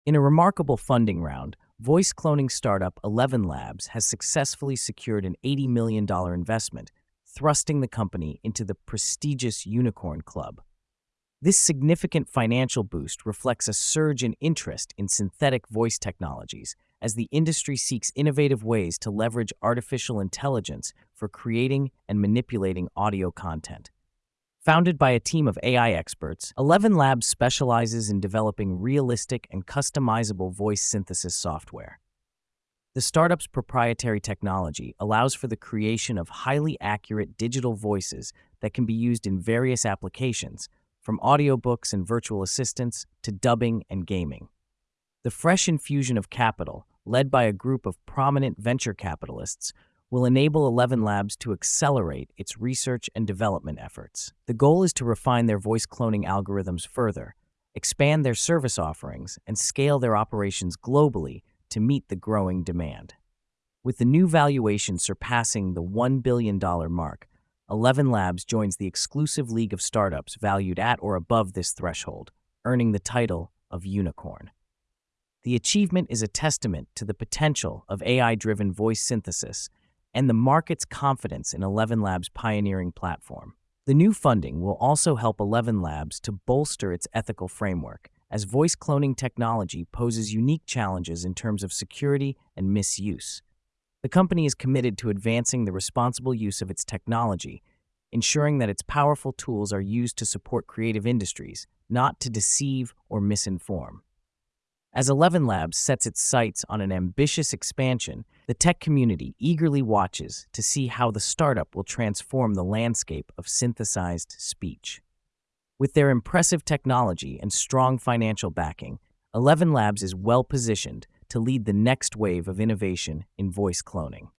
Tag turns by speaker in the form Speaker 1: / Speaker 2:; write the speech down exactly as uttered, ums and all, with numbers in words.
Speaker 1: In a remarkable funding round, voice cloning startup Eleven Labs has successfully secured an eighty million dollars investment, thrusting the company into the prestigious Unicorn Club. This significant financial boost reflects a surge in interest in synthetic voice technologies as the industry seeks innovative ways to leverage artificial intelligence for creating and manipulating audio content. Founded by a team of A I experts, Eleven Labs specializes in developing realistic and customizable voice synthesis software. The startup's proprietary technology allows for the creation of highly accurate digital voices that can be used in various applications, from audiobooks and virtual assistants to dubbing and gaming. The fresh infusion of capital, led by a group of prominent venture capitalists, will enable Eleven Labs to accelerate its research and development efforts. The goal is to refine their voice cloning algorithms further, expand their service offerings, and scale their operations globally to meet the growing demand. With the new valuation surpassing the one billion dollars mark, Eleven Labs joins the exclusive league of startups valued at or above this threshold, earning the title of Unicorn. The achievement is a testament to the potential of A I-driven voice synthesis and the market's confidence in Eleven Labs' pioneering platform. The new funding will also help Eleven Labs to bolster its ethical framework, as voice cloning technology poses unique challenges in terms of security and misuse. The company is committed to advancing the responsible use of its technology, ensuring that its powerful tools are used to support creative industries, not to deceive or misinform. As Eleven Labs sets its sights on an ambitious expansion, the tech community eagerly watches to see how the startup will transform the landscape of synthesized speech. With their impressive technology and strong financial backing, Eleven Labs is well positioned to lead the next wave of innovation in voice cloning.